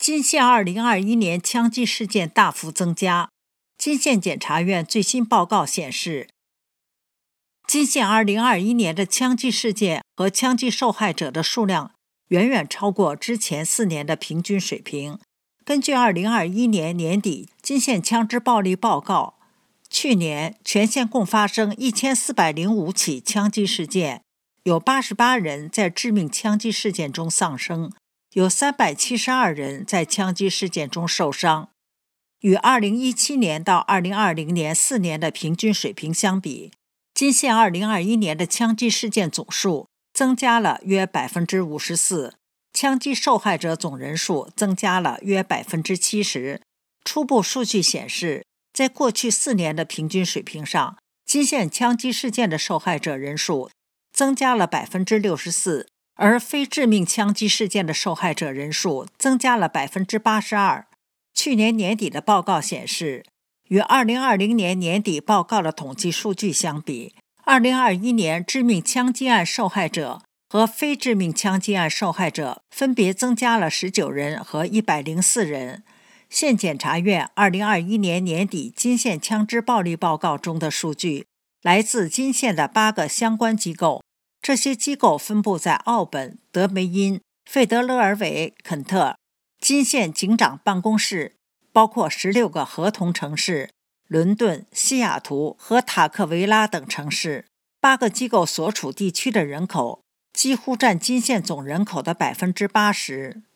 金县2021年枪击事件大幅增加。金县检察院最新报告显示，金县2021年的枪击事件和枪击受害者的数量远远超过之前4年的平均水平。根据2021年年底金县枪支暴力报告，去年全县共发生1405起枪击事件，有88人在致命枪击事件中丧生，有372人在枪击事件中受伤。与2017年到2020年4年的平均水平相比，金县2021年的枪击事件总数增加了约 54%， 枪击受害者总人数增加了约 70%。 初步数据显示，在过去4年的平均水平上，金县枪击事件的受害者人数增加了 64%， 而非致命枪击事件的受害者人数增加了 82%。 去年年底的报告显示，与2020年年底报告的统计数据相比，2021年致命枪击案受害者和非致命枪击案受害者分别增加了19人和104人。县检察院2021年年底金县枪支暴力报告中的数据来自金县的8个相关机构，这些机构分布在奥本、德梅因、费德勒尔韦、肯特。金县警长办公室包括16个合同城市，伦敦、西雅图和塔克维拉等城市。8个机构所处地区的人口几乎占金县总人口的 80%。